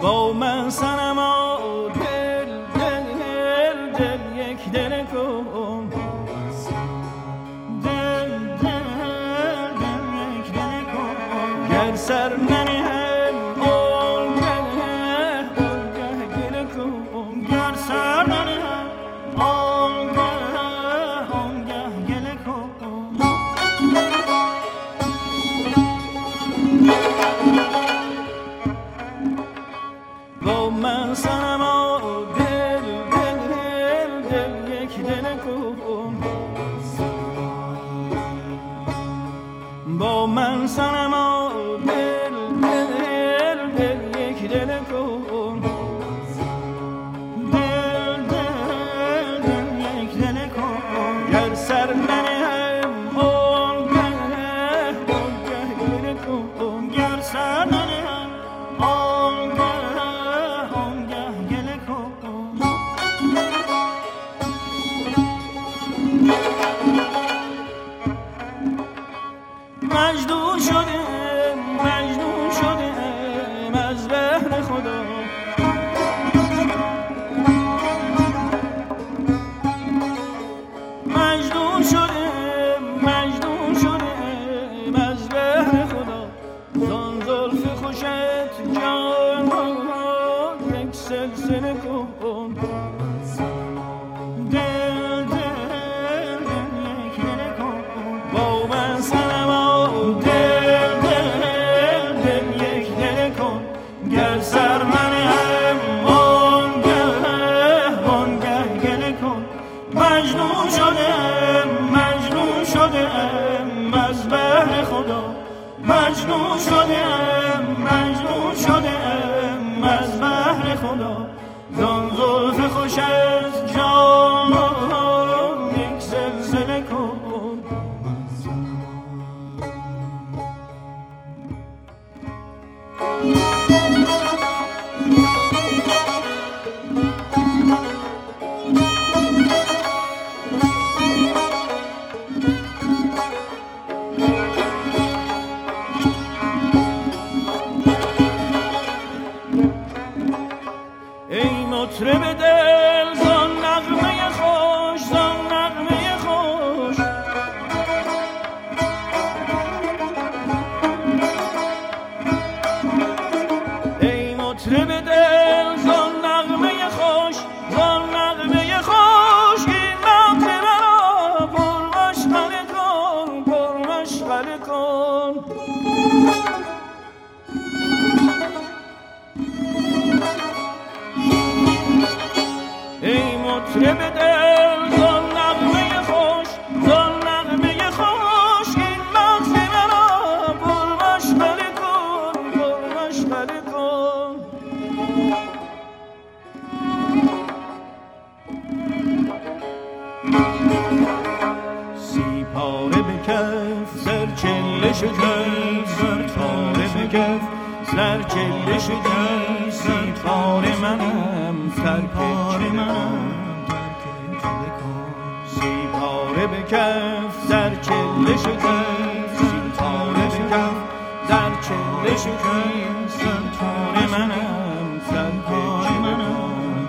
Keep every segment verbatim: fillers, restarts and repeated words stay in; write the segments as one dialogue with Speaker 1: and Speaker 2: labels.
Speaker 1: با من صنما دل دل دل دل یک دل کن دل دل دل یک دل کن گر سر ننهم آنگه آنگه گل کن گر سر ننهم آنگه آنگه گل کن با من صنما دل دل دل دل یک دل کن با من صنما دل دل دل یک دل کن دل دل دل یک دل کن گر سر ننهم آنگه آنگه گل کن گر سر ننهم آنگه مجنون شدم مجنون شدم از بهر خدا مجنون شدم مجنون شدم از بهر خدا زان زلف خوشت جان یک سلسله کن دل دل دل یک دل کن با من صنما دل دل دل یک دل کن گر سر منهم آنگه آنگه گل کن مجنون شدم مجنون شدم از بهر خدا مجنون شدم مجنون شدم از بهر خدا زان زلف خوشت جان یک سلسله کن ای مطرب دل زان نغمه خوش زان نغمه خوش ای مطرب دل زان نغمه خوش زان نغمه خوش این مغز مرا پر مشغله کن پر مشغله کن ای مطرب دل زان نغمه خوش زان نغمه خوش این مغز مرا پر مشغله کن پر مشغله کن سی پاره به کف سر چله شکست سر پاره به کف سر چله شکست سی پاره منم سر پاره منم سی پاره به کف در چله شکست سی پاره به کف در چله شکست سر پاره منم سر پاره منم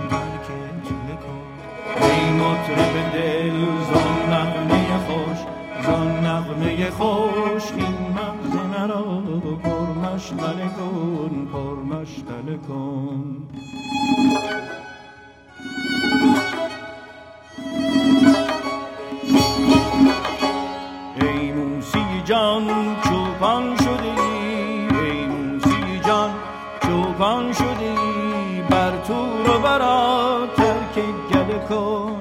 Speaker 1: ای مطرب دل زان نغمه خوش زان نغمه خوش این مغز مرا پر مشغله کن پر مشغله کن ای موسی جان چوپان شدی ای موسی جان چوپان شدی بر تور و برا ترک گله کن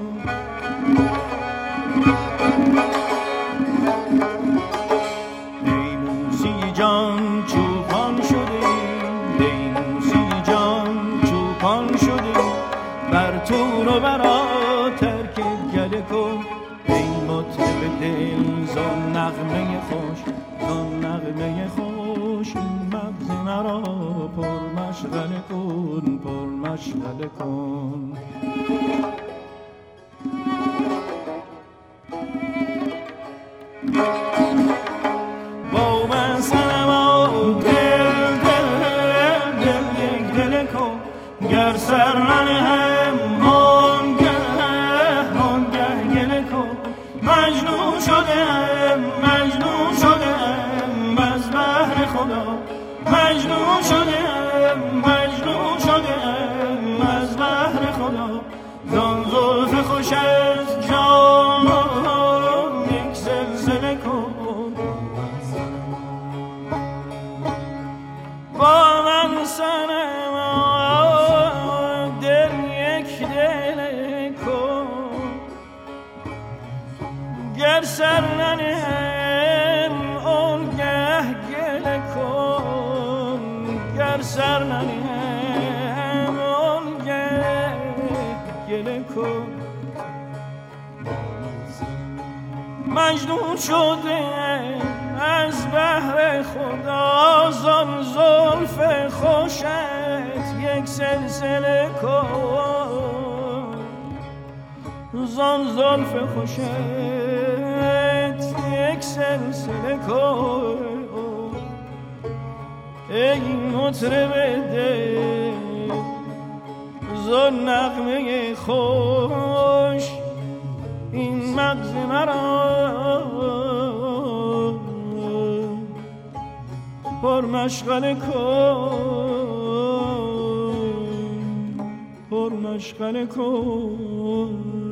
Speaker 1: ای موسی جان چوپان شدی ای موسی جان چوپان شدی بر تور و برا ترک گله کن ای مطرب دل زان نغمه خوش زان نغمه خوش این مغز مرا پر مشغله کن پر مشغله کن با من صنما دل دل دل یک دل کن گر سر ننهم آنگه آنگه گله کن مجنون شدم مجنون شدم از بحر خدا مجنون شدم مجنون شدم از بحر خدا زان زلف خوش از جان یک زلزله کن با من سنم دل یک دل کن گر سر ننهم آنگه گله کن گر سر ننهم آنگه گله کن مجنون شده از بحر خدا زان زلف خوشت یک سلسله کن زان زلف خوشت یک سلسله کن ای مطرب دل زان نغمه خوش این مغز مرا پر مشغله کن پر مشغله کن